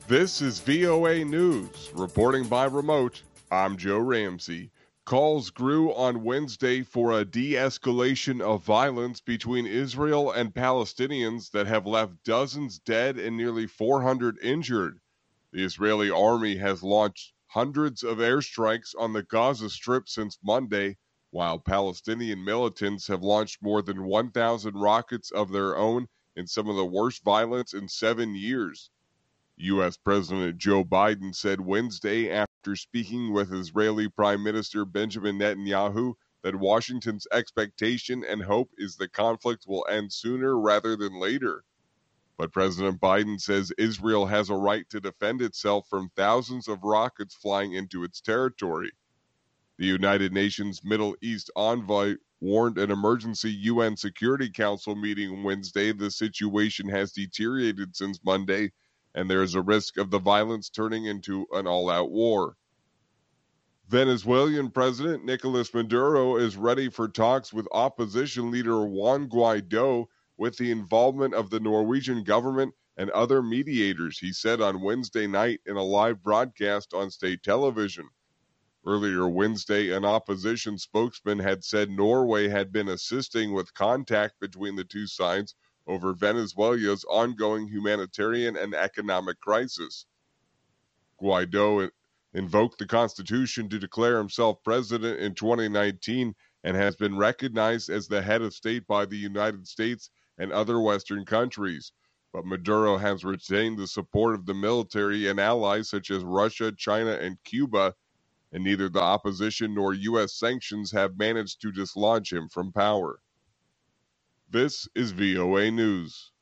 This is VOA News. Reporting by remote, I'm Joe Ramsey. Calls grew on Wednesday for a de-escalation of violence between Israel and Palestinians that have left dozens dead and nearly 400 injured. The Israeli army has launched hundreds of airstrikes on the Gaza Strip since Monday, while Palestinian militants have launched more than 1,000 rockets of their own in some of the worst violence in 7 years. U.S. President Joe Biden said Wednesday after speaking with Israeli Prime Minister Benjamin Netanyahu that Washington's expectation and hope is the conflict will end sooner rather than later. But President Biden says Israel has a right to defend itself from thousands of rockets flying into its territory. The United Nations Middle East envoy warned an emergency UN Security Council meeting Wednesday the situation has deteriorated since Monday, and there is a risk of the violence turning into an all-out war. Venezuelan President Nicolas Maduro is ready for talks with opposition leader Juan Guaido with the involvement of the Norwegian government and other mediators, he said on Wednesday night in a live broadcast on state television. Earlier Wednesday, an opposition spokesman had said Norway had been assisting with contact between the two sides over Venezuela's ongoing humanitarian and economic crisis. Guaido invoked the Constitution to declare himself president in 2019 and has been recognized as the head of state by the United States and other Western countries. But Maduro has retained the support of the military and allies such as Russia, China, and Cuba, and neither the opposition nor U.S. sanctions have managed to dislodge him from power. This is VOA News.